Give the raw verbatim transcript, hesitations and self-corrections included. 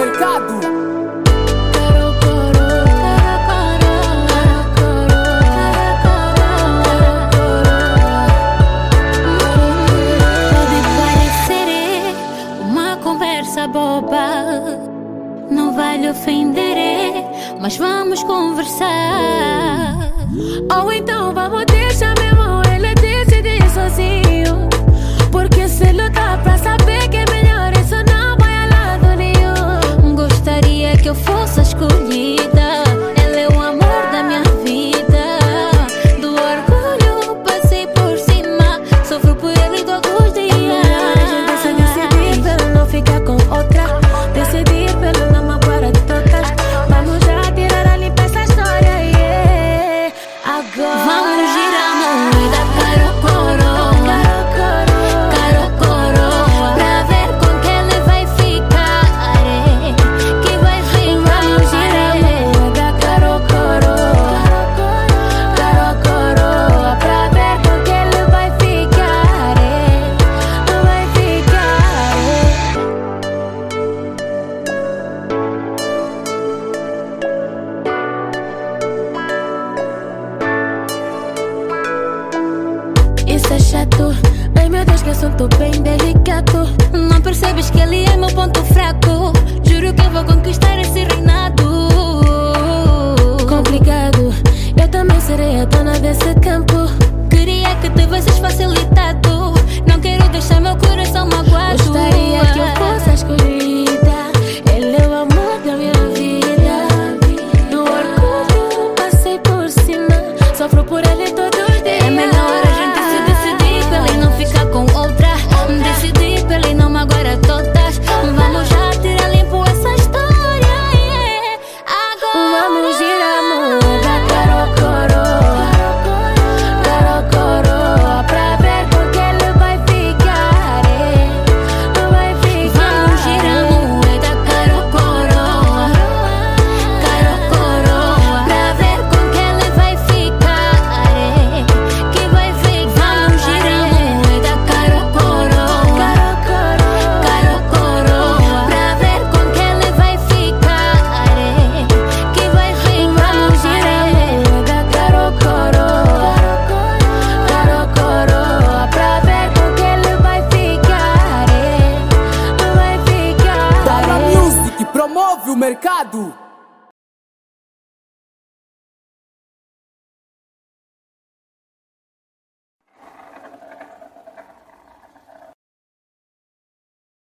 Delgado. Pode parecer uma conversa boba, não vai lhe ofender, mas vamos conversar. Ou então vamos deixar mesmo ele decidir sozinho, porque se lutar pra saber que é melhor, isso não vai a lado nenhum. Gostaria que eu fosse a escolhida, ele é o amor da minha vida. Do orgulho passei por cima, sofro por ele todos os dias. É melhor a gente se decidir pelo não ficar com outra, decidir pelo não magoar a trocas. Vamos já tirar a limpa essa história, yeah. Agora vamos girar a moeda, caro coroa, caro coroa, pra ver com que ele vai ficar, é, que vai ficar. vamos girar a moeda, caro coroa, caro coroa, pra ver com que ele vai ficar, é, vai ficar, é. Isso é chato, ai meu Deus, que assunto bem delicado. Não percebes que ele é meu ponto fraco? Juro que eu vou conquistar esse reinado. Complicado, eu também serei a dona desse campo. Queria que tivesses facilitado, não quero deixar meu coração magoado. Gostaria que eu fosse a escolhida, ele é o amor da minha vida. Do orgulho passei por cima, sofro por ele todo